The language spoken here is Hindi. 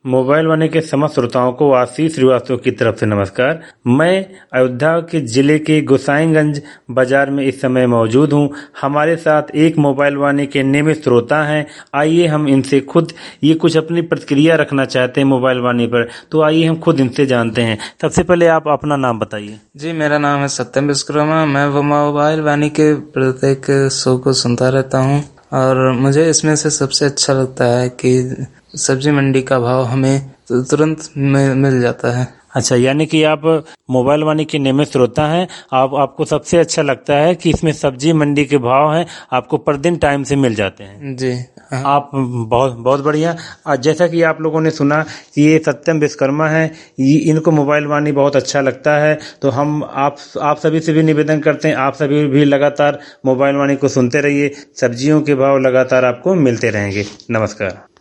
मोबाइल वाणी के समस्त श्रोताओं को आशीष श्रीवास्तव की तरफ से नमस्कार। मैं अयोध्या के जिले के गोसाईगंज बाजार में इस समय मौजूद हूं। हमारे साथ एक मोबाइल वाणी के नियमित श्रोता हैं। आइए हम इनसे खुद ये कुछ अपनी प्रतिक्रिया रखना चाहते हैं मोबाइल वाणी पर, तो आइए हम खुद इनसे जानते हैं। सबसे पहले आप अपना नाम बताइए। जी, मेरा नाम है सत्यम विश्वकर्मा। मैं वो मोबाइल वाणी के प्रत्येक शो को सुनता रहता हूँ और मुझे इसमें से सबसे अच्छा लगता है कि सब्जी मंडी का भाव हमें तुरंत मिल जाता है। अच्छा, यानी कि आप मोबाइल वाणी के नियमित श्रोता हैं। आपको सबसे अच्छा लगता है कि इसमें सब्जी मंडी के भाव हैं, आपको प्रतिदिन टाइम से मिल जाते हैं। जी हाँ। आप बहुत बढ़िया। जैसा कि आप लोगों ने सुना कि ये सत्यम विश्वकर्मा है, इनको मोबाइल वाणी बहुत अच्छा लगता है। तो हम आप सभी से भी निवेदन करते हैं, आप सभी भी लगातार मोबाइल वाणी को सुनते रहिए। सब्जियों के भाव लगातार आपको मिलते रहेंगे। नमस्कार।